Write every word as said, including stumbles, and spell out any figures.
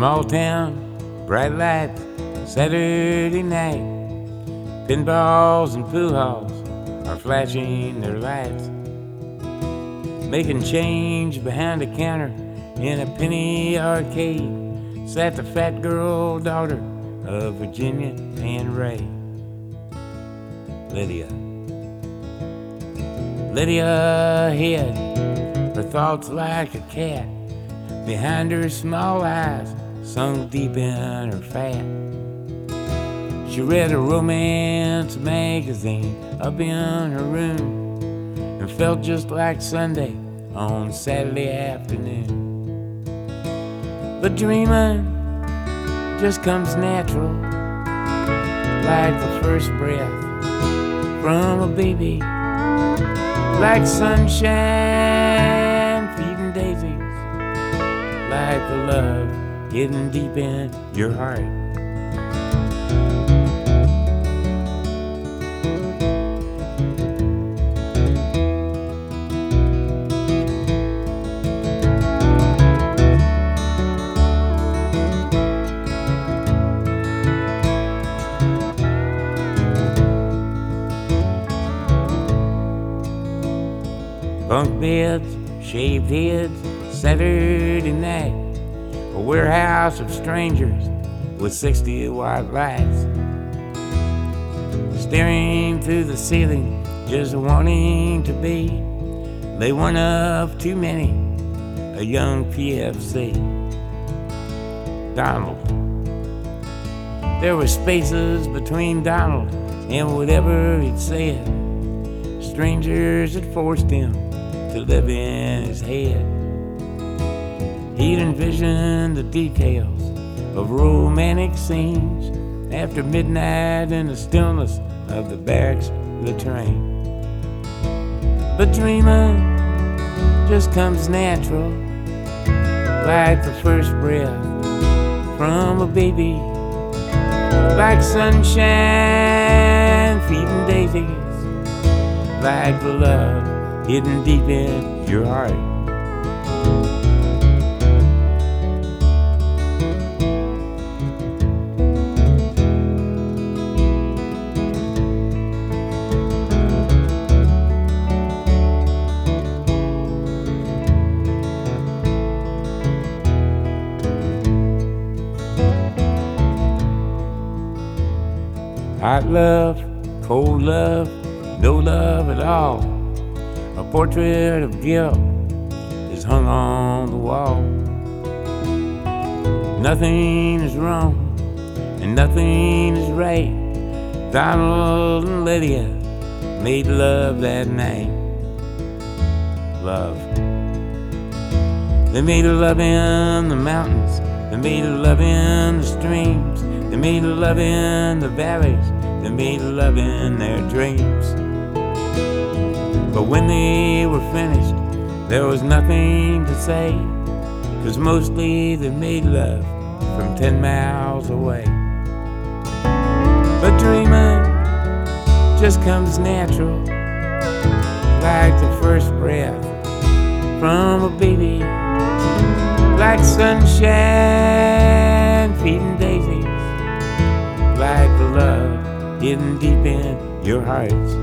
Small town, bright lights, Saturday night. Pinballs and pool halls are flashing their lights, making change behind a counter in a penny arcade. Sat the fat girl daughter of Virginia and Ray. Lydia. Lydia hid her thoughts like a cat behind her small eyes, sunk deep in her fat. She read a romance magazine up in her room and felt just like Sunday on Saturday afternoon. But dreaming just comes natural, like the first breath from a baby, like sunshine feeding daisies, like the love hidden deep in your heart. Bunk beds, shaved heads, Saturday night. A warehouse of strangers with sixty white lights, staring through the ceiling, just wanting to be. They weren't of too many, a young P F C. Donald. There were spaces between Donald and whatever he'd said. Strangers had forced him to live in his head. He'd envisioned the details of romantic scenes after midnight in the stillness of the barracks latrine. But dreaming just comes natural, like the first breath from a baby, like sunshine feeding daisies, like the love hidden deep in your heart. Hot love, cold love, no love at all. A portrait of guilt is hung on the wall. Nothing is wrong and nothing is right. Donald and Lydia made love that night. Love. They made love in the mountains. They made love in the streams. They made love in the valleys. They made love in their dreams. But when they were finished, there was nothing to say, 'cause mostly they made love from ten miles away. But dreaming just comes natural, like the first breath from a baby, like sunshine feeding daisies, like the love hidden deep in your hearts.